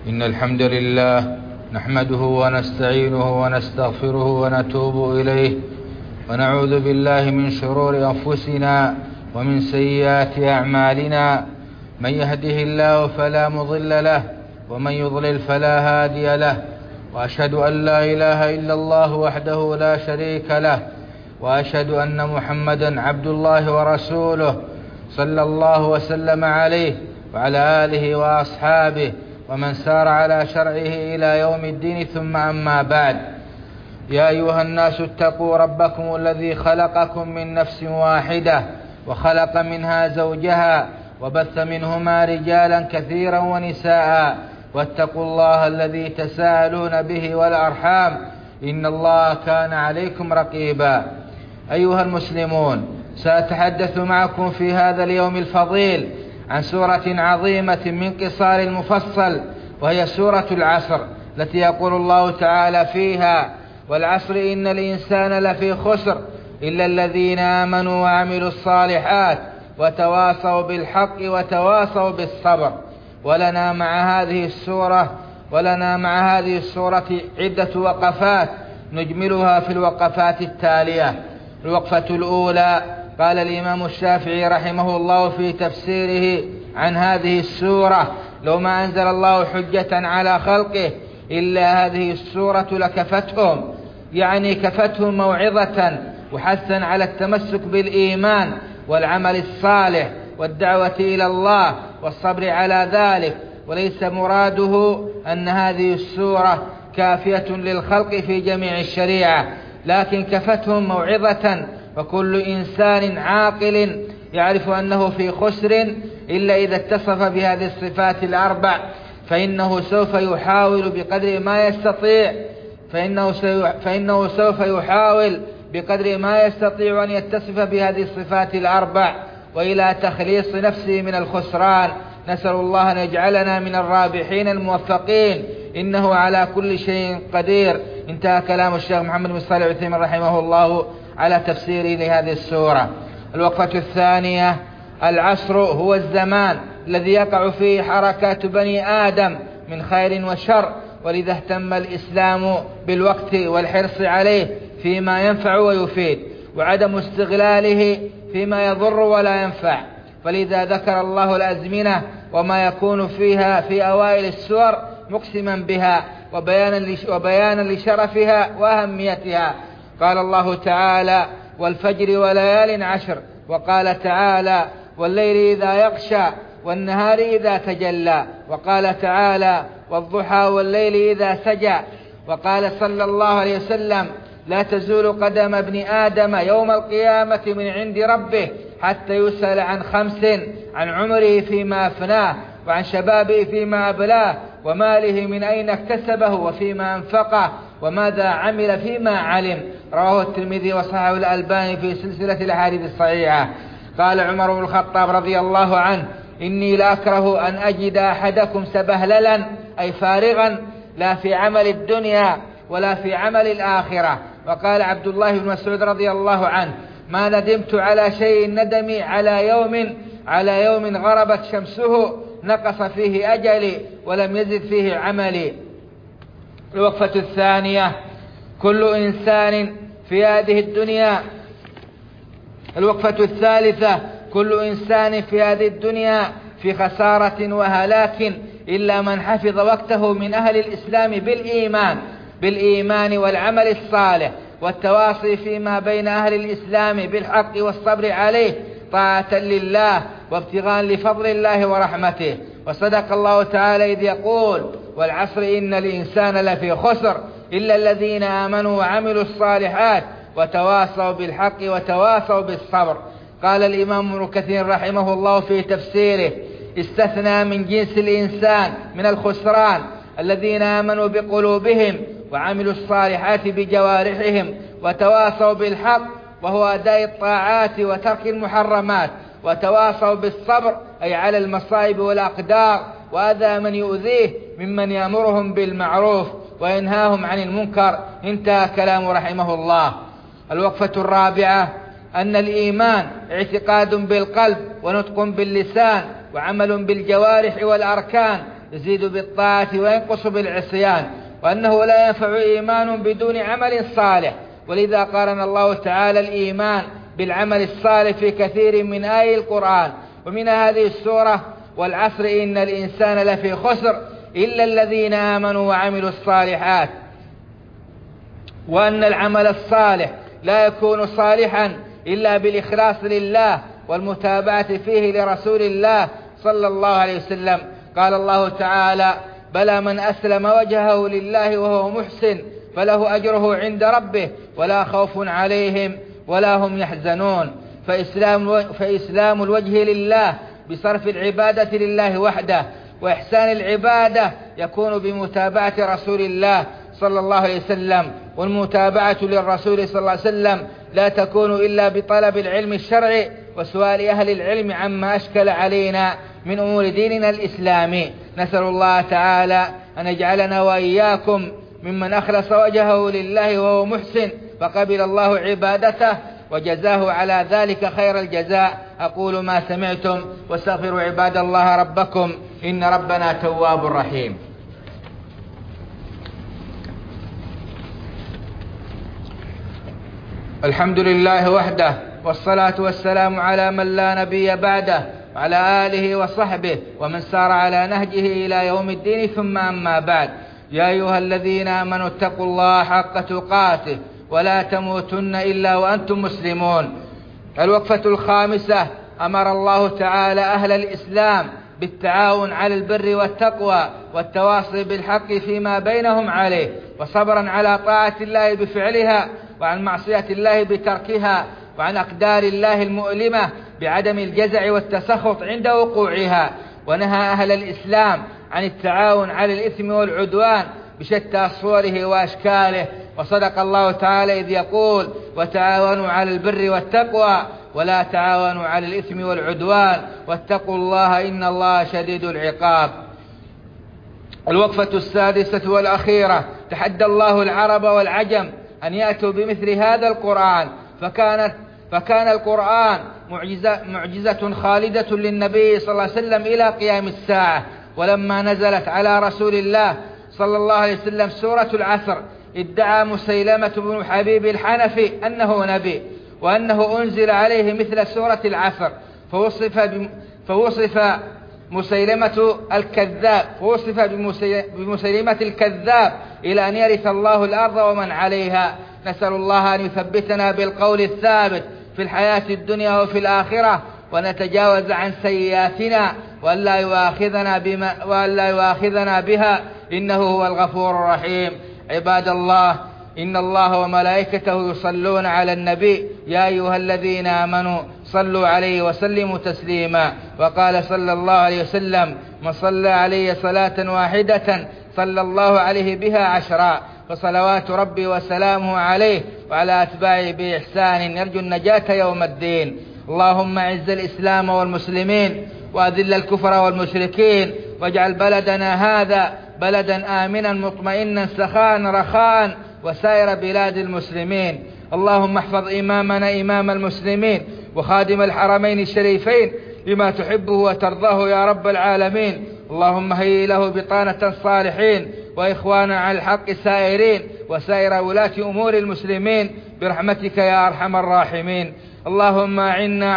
إن الحمد لله نحمده ونستعينه ونستغفره ونتوب إليه ونعوذ بالله من شرور أنفسنا ومن سيئات أعمالنا. من يهده الله فلا مضل له ومن يضلل فلا هادي له، وأشهد أن لا إله إلا الله وحده لا شريك له، وأشهد أن محمدا عبد الله ورسوله صلى الله وسلم عليه وعلى آله وأصحابه ومن سار على شرعه إلى يوم الدين، ثم أما بعد. يا أيها الناس اتقوا ربكم الذي خلقكم من نفس واحدة وخلق منها زوجها وبث منهما رجالا كثيرا ونساء، واتقوا الله الذي تساءلون به والأرحام إن الله كان عليكم رقيبا. أيها المسلمون، سأتحدث معكم في هذا اليوم الفضيل عن سورة عظيمة من قصار المفصل، وهي سورة العصر، التي يقول الله تعالى فيها: والعصر إن الإنسان لفي خسر إلا الذين آمنوا وعملوا الصالحات وتواصوا بالحق وتواصوا بالصبر. ولنا مع هذه السورة عدة وقفات نجملها في الوقفات التالية. الوقفة الأولى: قال الإمام الشافعي رحمه الله في تفسيره عن هذه السورة: لو ما أنزل الله حجة على خلقه إلا هذه السورة لكفتهم، يعني كفتهم موعظة وحثا على التمسك بالإيمان والعمل الصالح والدعوة إلى الله والصبر على ذلك. وليس مراده أن هذه السورة كافية للخلق في جميع الشريعة، لكن كفتهم موعظة، وكل إنسان عاقل يعرف أنه في خسر إلا إذا اتصف بهذه الصفات الأربع، فإنه سوف يحاول بقدر ما يستطيع أن يتصف بهذه الصفات الأربع وإلى تخليص نفسه من الخسران. نسأل الله أن يجعلنا من الرابحين الموفقين، إنه على كل شيء قدير. انتهى كلام الشيخ محمد بن صالح العثيمين رحمه الله على تفسيره لهذه السورة. الوقفة الثانية: العصر هو الزمان الذي يقع فيه حركات بني آدم من خير وشر، ولذا اهتم الإسلام بالوقت والحرص عليه فيما ينفع ويفيد، وعدم استغلاله فيما يضر ولا ينفع. فلذا ذكر الله الأزمنة وما يكون فيها في أوائل السور مقسما بها وبيانا لشرفها وأهميتها. قال الله تعالى: والفجر وليال عشر، وقال تعالى: والليل إذا يغشى والنهار إذا تجلى، وقال تعالى: والضحى والليل إذا سجى، وقال صلى الله عليه وسلم: لا تزول قدم ابن آدم يوم القيامة من عند ربه حتى يسأل عن خمس: عن عمره فيما أفناه، وعن شبابه فيما أبلاه، وماله من أين اكتسبه وفيما أنفقه، وماذا عمل فيما علم. رواه الترمذي وصححه الألباني في سلسلة الأحاديث الصحيحة. قال عمر بن الخطاب رضي الله عنه: إني لأكره أن أجد أحدكم سبهللا، أي فارغا، لا في عمل الدنيا ولا في عمل الآخرة. وقال عبد الله بن مسعود رضي الله عنه: ما ندمت على شيء ندمي على يوم غربت شمسه نقص فيه أجلي ولم يزد فيه عملي. الوقفة الثانية: الوقفة الثالثة: كل إنسان في هذه الدنيا في خسارة وهلاك إلا من حفظ وقته من أهل الإسلام بالإيمان والعمل الصالح والتواصي فيما بين أهل الإسلام بالحق والصبر عليه طاعة لله وابتغاء لفضل الله ورحمته. وصدق الله تعالى إذ يقول: والعصر إن الإنسان لفي خسر إلا الذين آمنوا وعملوا الصالحات وتواصوا بالحق وتواصوا بالصبر. قال الإمام ابن كثير رحمه الله في تفسيره: استثنى من جنس الإنسان من الخسران الذين آمنوا بقلوبهم وعملوا الصالحات بجوارحهم وتواصوا بالحق، وهو أداء الطاعات وترك المحرمات، وتواصوا بالصبر أي على المصائب والأقدار وأذى من يؤذيه ممن يأمرهم بالمعروف وينهاهم عن المنكر. انتهى كلامه رحمه الله. الوقفة الرابعة: أن الإيمان اعتقاد بالقلب ونطق باللسان وعمل بالجوارح والأركان، يزيد بالطاعة وينقص بالعصيان، وأنه لا ينفع إيمان بدون عمل صالح. ولذا قارن الله تعالى الإيمان بالعمل الصالح في كثير من آي القرآن، ومن هذه السورة: والعصر إن الإنسان لفي خسر إلا الذين آمنوا وعملوا الصالحات. وأن العمل الصالح لا يكون صالحا إلا بالإخلاص لله والمتابعة فيه لرسول الله صلى الله عليه وسلم. قال الله تعالى: بلى من أسلم وجهه لله وهو محسن فله أجره عند ربه ولا خوف عليهم ولا هم يحزنون. فإسلام الوجه لله بصرف العبادة لله وحده، وإحسان العبادة يكون بمتابعة رسول الله صلى الله عليه وسلم. والمتابعة للرسول صلى الله عليه وسلم لا تكون إلا بطلب العلم الشرعي وسؤال أهل العلم عما أشكل علينا من أمور ديننا الإسلامي. نسأل الله تعالى أن يجعلنا وإياكم ممن أخلص وجهه لله وهو محسن فقبل الله عبادته وجزاه على ذلك خير الجزاء. أقول ما سمعتم واستغفروا عباد الله ربكم إن ربنا تواب رحيم. الحمد لله وحده، والصلاة والسلام على من لا نبي بعده، وعلى آله وصحبه ومن سار على نهجه إلى يوم الدين. ثم أما بعد، يا أيها الذين آمنوا اتقوا الله حق تقاته ولا تموتن إلا وأنتم مسلمون. الوقفة الخامسة: أمر الله تعالى أهل الإسلام بالتعاون على البر والتقوى والتواصي بالحق فيما بينهم عليه، وصبرا على طاعة الله بفعلها، وعن معصية الله بتركها، وعن أقدار الله المؤلمة بعدم الجزع والتسخط عند وقوعها. ونهى أهل الإسلام عن التعاون على الإثم والعدوان بشتى صوره وأشكاله. وصدق الله تعالى إذ يقول: وتعاونوا على البر والتقوى ولا تعاونوا على الإثم والعدوان واتقوا الله إن الله شديد العقاب. الوقفة السادسة والأخيرة: تحدى الله العرب والعجم أن يأتوا بمثل هذا القرآن، فكان القرآن معجزة خالدة للنبي صلى الله عليه وسلم إلى قيام الساعة. ولما نزلت على رسول الله صلى الله عليه وسلم سورة العصر ادعى مسيلمة بن حبيب الحنفي أنه نبي، وأنه أنزل عليه مثل سورة العصر، فوصف بمسيلمة الكذاب إلى أن يرث الله الأرض ومن عليها. نسأل الله أن يثبتنا بالقول الثابت في الحياة الدنيا وفي الآخرة، ونتجاوز عن سيئاتنا، وأن لا يؤاخذنا بها، إنه هو الغفور الرحيم. عباد الله، إن الله وملائكته يصلون على النبي يا أيها الذين آمنوا صلوا عليه وسلموا تسليما. وقال صلى الله عليه وسلم: من صلى علي صلاة واحدة صلى الله عليه بها 10. فصلوات ربي وسلامه عليه وعلى أتباعه بإحسان يرجو النجاة يوم الدين. اللهم أعز الإسلام والمسلمين وأذل الكفر والمشركين، واجعل بلدنا هذا بلدا آمنا مطمئنا سخاء رخاء وسائر بلاد المسلمين. اللهم احفظ إمامنا إمام المسلمين وخادم الحرمين الشريفين بما تحبه وترضاه يا رب العالمين. اللهم هيئ له بطانة صالحين وإخوانا على الحق سائرين وسائر ولاة أمور المسلمين برحمتك يا أرحم الراحمين. اللهم أعنا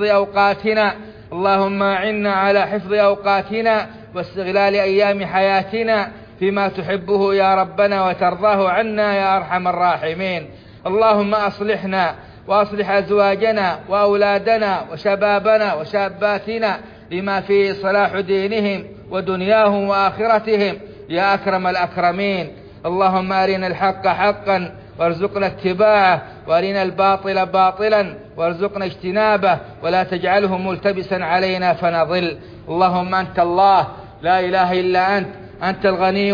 على حفظ أوقاتنا واستغلال أيام حياتنا فيما تحبه يا ربنا وترضاه عنا يا أرحم الراحمين. اللهم أصلحنا وأصلح أزواجنا وأولادنا وشبابنا وشاباتنا لما فيه صلاح دينهم ودنياهم وآخرتهم يا أكرم الأكرمين. اللهم أرنا الحق حقا وارزقنا اتباعه، وارنا الباطل باطلا وارزقنا اجتنابه، ولا تجعله ملتبسا علينا فنضل. اللهم أنت الله لا إله إلا أنت الغني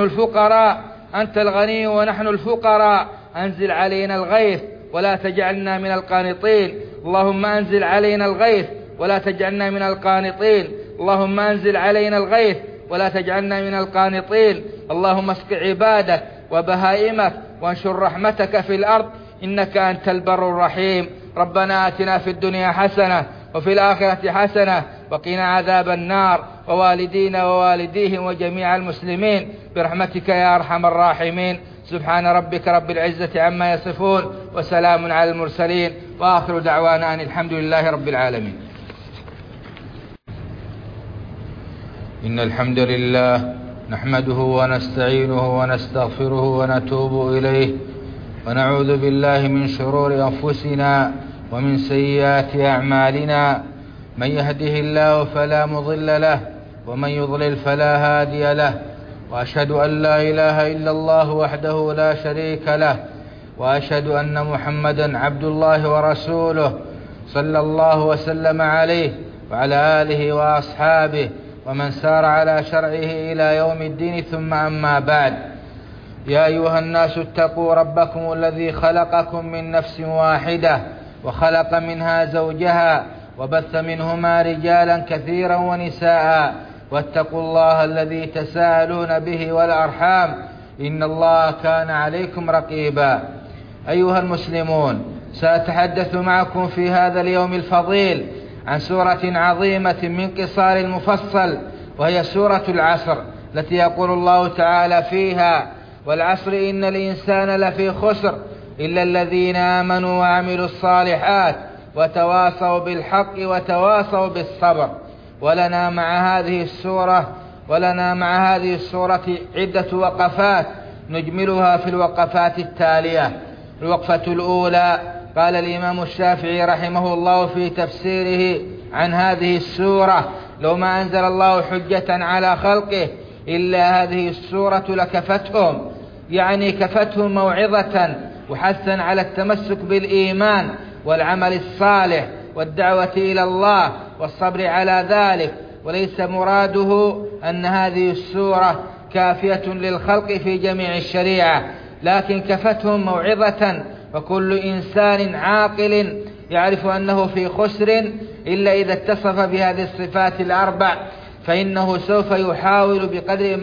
ونحن الفقراء، أنزل علينا الغيث ولا تجعلنا من القانطين. اللهم أنزل علينا الغيث ولا تجعلنا من القانطين. اللهم أنزل علينا الغيث ولا تجعلنا من القانطين. اللهم اسق عبادك وبهائمك وانشر رحمتك في الأرض إنك أنت البر الرحيم. ربنا آتنا في الدنيا حسنة وفي الآخرة حسنة وقنا عذاب النار، ووالدينا ووالديهم وجميع المسلمين برحمتك يا أرحم الراحمين. سبحان ربك رب العزة عما يصفون، وسلام على المرسلين، وآخر دعوانا أن الحمد لله رب العالمين. إن الحمد لله نحمده ونستعينه ونستغفره ونتوب إليه، ونعوذ بالله من شرور أنفسنا ومن سيئات أعمالنا. من يهده الله فلا مضل له، ومن يضلل فلا هادي له، وأشهد أن لا إله إلا الله وحده لا شريك له، وأشهد أن محمدا عبد الله ورسوله صلى الله وسلم عليه وعلى آله وأصحابه ومن سار على شرعه إلى يوم الدين. ثم أما بعد، يا أيها الناس اتقوا ربكم الذي خلقكم من نفس واحدة، وخلق منها زوجها، وبث منهما رجالا كثيرا ونساء، واتقوا الله الذي تساءلون به والأرحام، إن الله كان عليكم رقيبا. أيها المسلمون، سأتحدث معكم في هذا اليوم الفضيل عن سورة عظيمة من قصار المفصل، وهي سورة العصر، التي يقول الله تعالى فيها: والعصر إن الإنسان لفي خسر إلا الذين آمنوا وعملوا الصالحات وتواصوا بالحق وتواصوا بالصبر. ولنا مع هذه السورة عدة وقفات نجملها في الوقفات التالية. الوقفة الأولى: قال الإمام الشافعي رحمه الله في تفسيره عن هذه السورة: لو ما أنزل الله حجة على خلقه إلا هذه السورة لكفتهم، يعني كفتهم موعظة وحثا على التمسك بالإيمان والعمل الصالح والدعوة إلى الله والصبر على ذلك. وليس مراده أن هذه السورة كافية للخلق في جميع الشريعة، لكن كفتهم موعظة، وكل إنسان عاقل يعرف أنه في خسر إلا إذا اتصف بهذه الصفات الأربع، فإنه سوف يحاول بقدر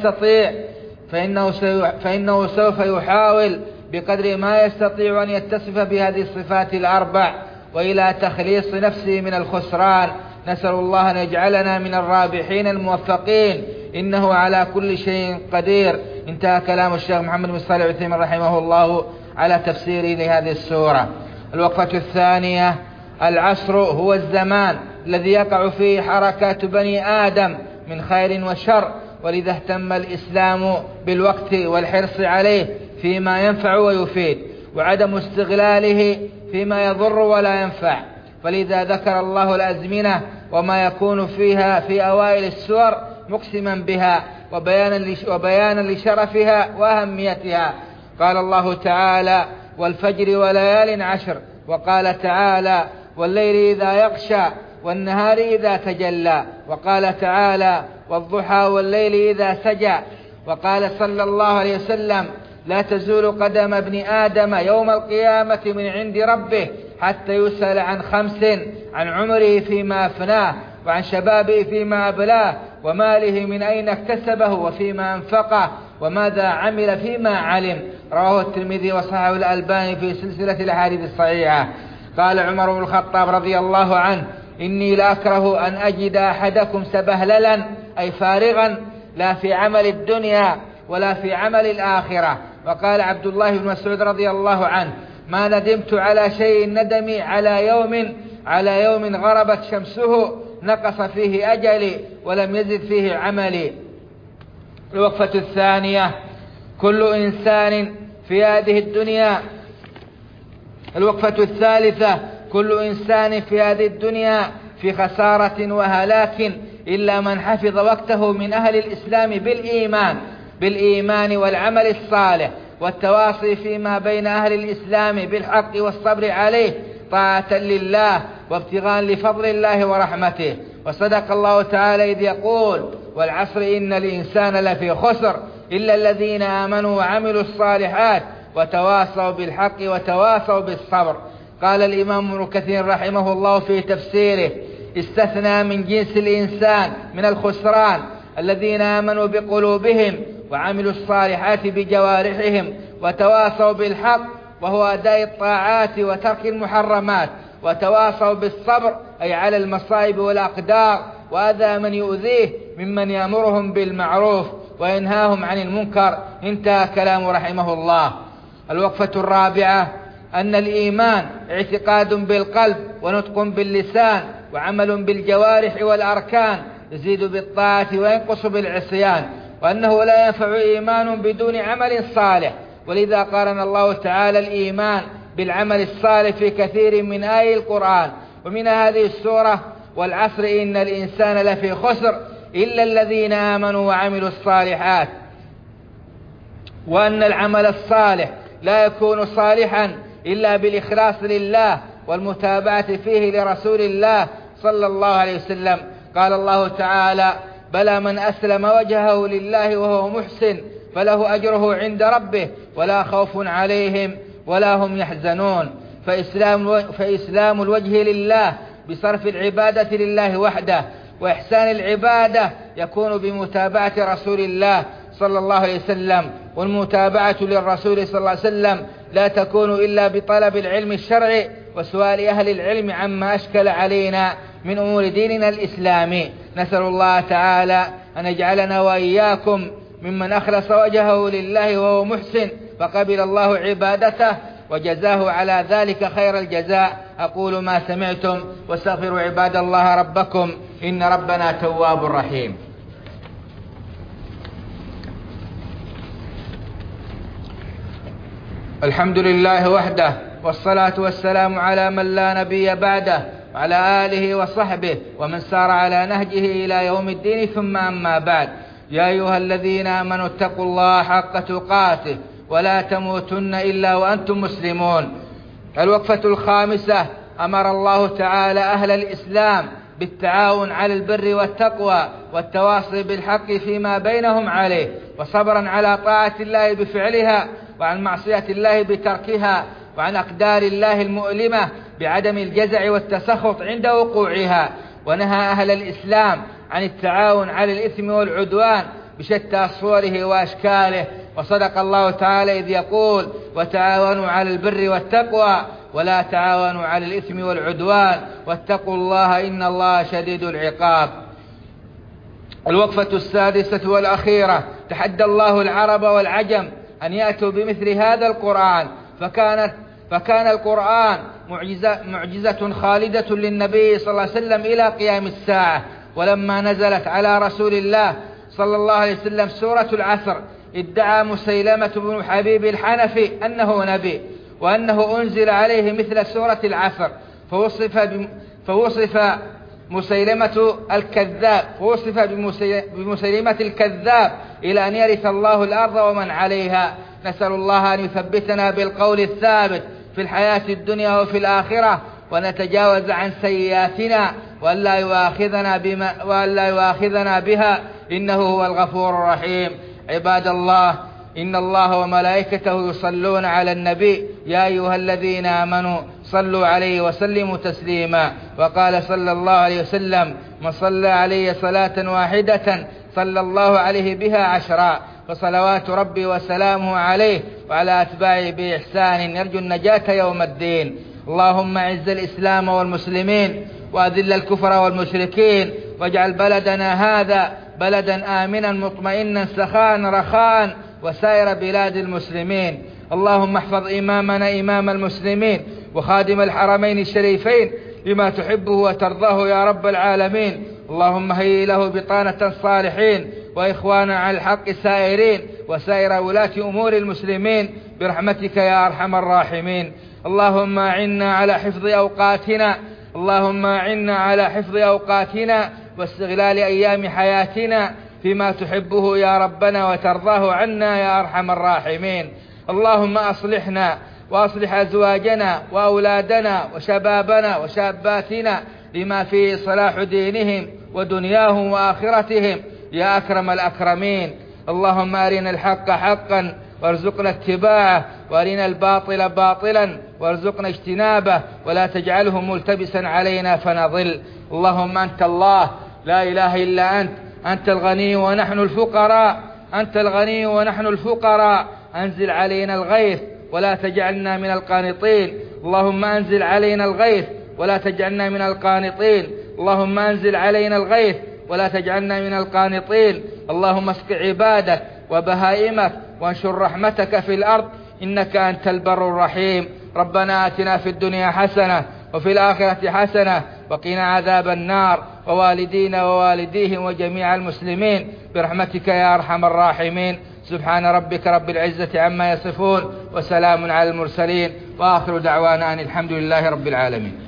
ما يستطيع أن يتصف بهذه الصفات الأربع وإلى تخليص نفسه من الخسران. نسأل الله أن يجعلنا من الرابحين الموفقين، إنه على كل شيء قدير. انتهى كلام الشيخ محمد بن صالح العثيمين رحمه الله على تفسيره لهذه السورة. الوقفة الثانية: العصر هو الزمان الذي يقع فيه حركات بني آدم من خير وشر، ولذا اهتم الإسلام بالوقت والحرص عليه فيما ينفع ويفيد، وعدم استغلاله فيما يضر ولا ينفع. فلذا ذكر الله الأزمنة وما يكون فيها في أوائل السور مقسما بها وبيانا لشرفها وأهميتها. قال الله تعالى: والفجر وليال عشر، وقال تعالى: والليل إذا يغشى والنهار إذا تجلى، وقال تعالى: والضحى والليل إذا سجى، وقال صلى الله عليه وسلم: لا تزول قدم ابن آدم يوم القيامة من عند ربه حتى يسأل عن خمس: عن عمره فيما أفناه، وعن شبابه فيما أبلاه، وماله من أين اكتسبه وفيما أنفقه، وماذا عمل فيما علم. رواه الترمذي وصححه الألباني في سلسلة الأحاديث الصحيحة. قال عمر بن الخطاب رضي الله عنه: إني لأكره أن أجد أحدكم سبهللا، أي فارغا، لا في عمل الدنيا ولا في عمل الآخرة. وقال عبد الله بن مسعود رضي الله عنه: ما ندمت على شيء ندمي على يوم غربت شمسه نقص فيه أجلي ولم يزد فيه عملي. الوقفة الثانية: الوقفة الثالثة: كل إنسان في هذه الدنيا في خسارة وهلاك إلا من حفظ وقته من أهل الإسلام بالإيمان والعمل الصالح والتواصي فيما بين أهل الإسلام بالحق والصبر عليه، طاعة لله وابتغاء لفضل الله ورحمته. وصدق الله تعالى إذ يقول: والعصر إن الإنسان لفي خسر إلا الذين آمنوا وعملوا الصالحات وتواصوا بالحق وتواصوا بالصبر. قال الإمام ابن كثير رحمه الله في تفسيره: استثنى من جنس الإنسان من الخسران الذين آمنوا بقلوبهم وعملوا الصالحات بجوارحهم وتواصوا بالحق، وهو أداء الطاعات وترك المحرمات وتواصوا بالصبر أي على المصائب والأقدار وأذى من يؤذيه ممن يأمرهم بالمعروف وينهاهم عن المنكر. انتهى كلام رحمه الله. الوقفة الرابعة أن الإيمان اعتقاد بالقلب ونطق باللسان وعمل بالجوارح والأركان، يزيد بالطاعة وينقص بالعصيان، وأنه لا ينفع إيمان بدون عمل صالح، ولذا قارن الله تعالى الإيمان بالعمل الصالح في كثير من آي القرآن. ومن هذه السورة: والعصر إن الإنسان لفي خسر إلا الذين آمنوا وعملوا الصالحات، وأن العمل الصالح لا يكون صالحا إلا بالإخلاص لله والمتابعة فيه لرسول الله صلى الله عليه وسلم. قال الله تعالى: بلى من أسلم وجهه لله وهو محسن فله أجره عند ربه ولا خوف عليهم ولا هم يحزنون. فإسلام الوجه لله بصرف العبادة لله وحده، وإحسان العبادة يكون بمتابعة رسول الله صلى الله عليه وسلم، والمتابعة للرسول صلى الله عليه وسلم لا تكون إلا بطلب العلم الشرعي وسؤال أهل العلم عما أشكل علينا من أمور ديننا الإسلامي. نسأل الله تعالى أن يجعلنا وإياكم ممن أخلص وجهه لله وهو محسن فقبل الله عبادته وجزاه على ذلك خير الجزاء. أقول ما سمعتم واستغفروا عباد الله ربكم إن ربنا تواب رحيم. الحمد لله وحده، والصلاة والسلام على من لا نبي بعده، وعلى آله وصحبه ومن سار على نهجه إلى يوم الدين. ثم أما بعد، يا أيها الذين آمنوا اتقوا الله حق تقاته ولا تموتن إلا وأنتم مسلمون. الوقفة الخامسة: أمر الله تعالى أهل الإسلام بالتعاون على البر والتقوى والتواصي بالحق فيما بينهم عليه، وصبرا على طاعة الله بفعلها وعن معصية الله بتركها، وعن أقدار الله المؤلمة بعدم الجزع والتسخط عند وقوعها. ونهى أهل الإسلام عن التعاون على الإثم والعدوان بشتى صوره وأشكاله. وصدق الله تعالى إذ يقول: وتعاونوا على البر والتقوى ولا تعاونوا على الإثم والعدوان واتقوا الله إن الله شديد العقاب. الوقفة السادسة والأخيرة: تحدى الله العرب والعجم أن يأتوا بمثل هذا القرآن، فكان القرآن معجزة خالدة للنبي صلى الله عليه وسلم إلى قيام الساعة. ولما نزلت على رسول الله صلى الله عليه وسلم سورة العصر ادعى مسيلمة بن حبيب الحنفي أنه نبي وأنه أنزل عليه مثل سورة العصر، فوصف بمسيلمة الكذاب إلى أن يرث الله الأرض ومن عليها. نسأل الله أن يثبتنا بالقول الثابت في الحياة الدنيا وفي الآخرة، ونتجاوز عن سيئاتنا وأن لا يؤاخذنا بها إنه هو الغفور الرحيم. عباد الله، إن الله وملائكته يصلون على النبي يا أيها الذين آمنوا صلوا عليه وسلموا تسليما. وقال صلى الله عليه وسلم: من صلى علي صلاة واحدة صلى الله عليه بها 10. فصلوات ربي وسلامه عليه وعلى أتباعه بإحسان نرجو النجاة يوم الدين. اللهم أعز الإسلام والمسلمين وأذل الكفر والمشركين، واجعل بلدنا هذا بلدا آمنا مطمئنا سخاء رخاء وسائر بلاد المسلمين. اللهم احفظ إمامنا إمام المسلمين وخادم الحرمين الشريفين لما تحبه وترضاه يا رب العالمين. اللهم هيئ له بطانة صالحين وإخوانا على الحق سائرين وسائر ولاة أمور المسلمين برحمتك يا أرحم الراحمين. اللهم أعنا على حفظ أوقاتنا واستغلال أيام حياتنا فيما تحبه يا ربنا وترضاه عنا يا أرحم الراحمين. اللهم أصلحنا وأصلح أزواجنا وأولادنا وشبابنا وشاباتنا لما فيه صلاح دينهم ودنياهم وآخرتهم يا أكرم الأكرمين. اللهم أرنا الحق حقا وارزقنا اتباعه، وارنا الباطل باطلا وارزقنا اجتنابه، ولا تجعله ملتبسا علينا فنضل. اللهم أنت الله لا إله إلا أنت الغني ونحن الفقراء، أنزل علينا الغيث ولا تجعلنا من القانطين. اللهم أنزل علينا الغيث ولا تجعلنا من القانطين. اللهم أنزل علينا الغيث ولا تجعلنا من القانطين. اللهم اسق عبادك وبهائمك وانشر رحمتك في الأرض إنك أنت البر الرحيم. ربنا آتنا في الدنيا حسنة وفي الآخرة حسنة وقنا عذاب النار، ووالدينا ووالديهم وجميع المسلمين برحمتك يا أرحم الراحمين. سبحان ربك رب العزة عما يصفون وسلام على المرسلين، وآخر دعوانا أن الحمد لله رب العالمين.